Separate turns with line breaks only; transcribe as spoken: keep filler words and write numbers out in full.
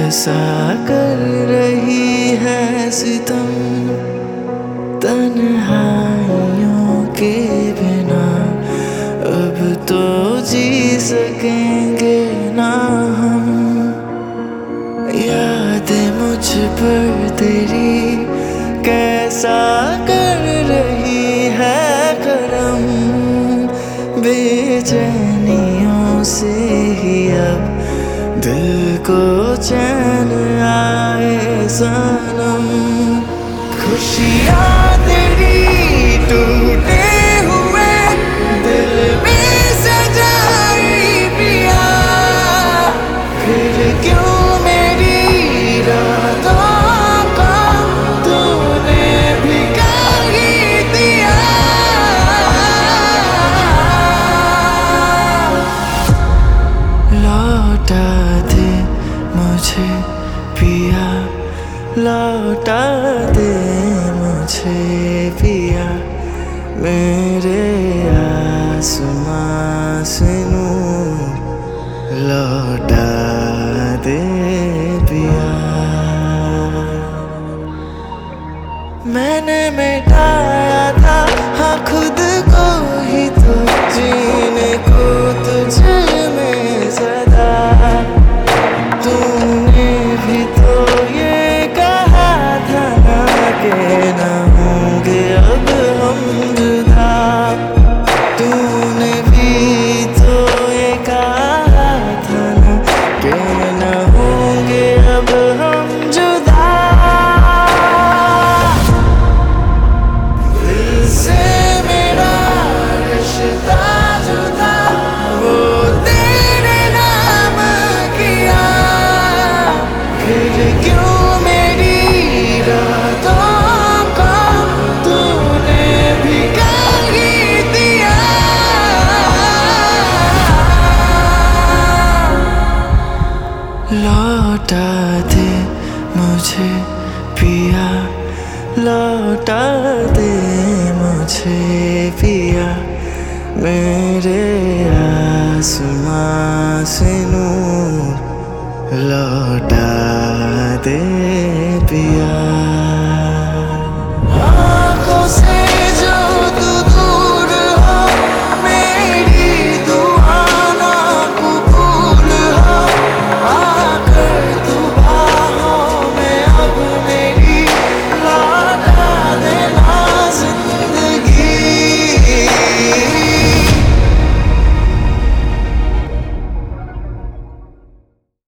कैसा कर रही है सितम तन्हाइयों के बिना। अब तो जी सकेंगे ना हम। याद मुझ पर तेरी कैसा कर रही है करम। बेचैनियों से ही अब दिल को चैन आए सनम। खुशियाँ तेरी टूटे हुए दिल में सजाई पिया। फिर क्यों मेरी रातों को तूने भिगा ही दिया। लौटा दे मुझे पिया, लौटा दे मुझे पिया। मेरे आसमां से नूर लौटा दे पिया। मैंने मिटाया था हाँ खुद को ही तो जीने को तुझ में सदा। तूने भी तो ये कहा था ना कि न होंगे अब हम जुदा। तूने भी तो ये कहा था ना कि न होंगे अब हम जुदा। दिल से मेरा रिश्ता जुदा वो तेरे नाम किया। फिर क्यों मेरी रातों को तूने भिगा ही दिया। लौटा दे मुझे पिया, लौटा दे मुझे पिया। मेरे आसमां से नूर लौटा दे पिया।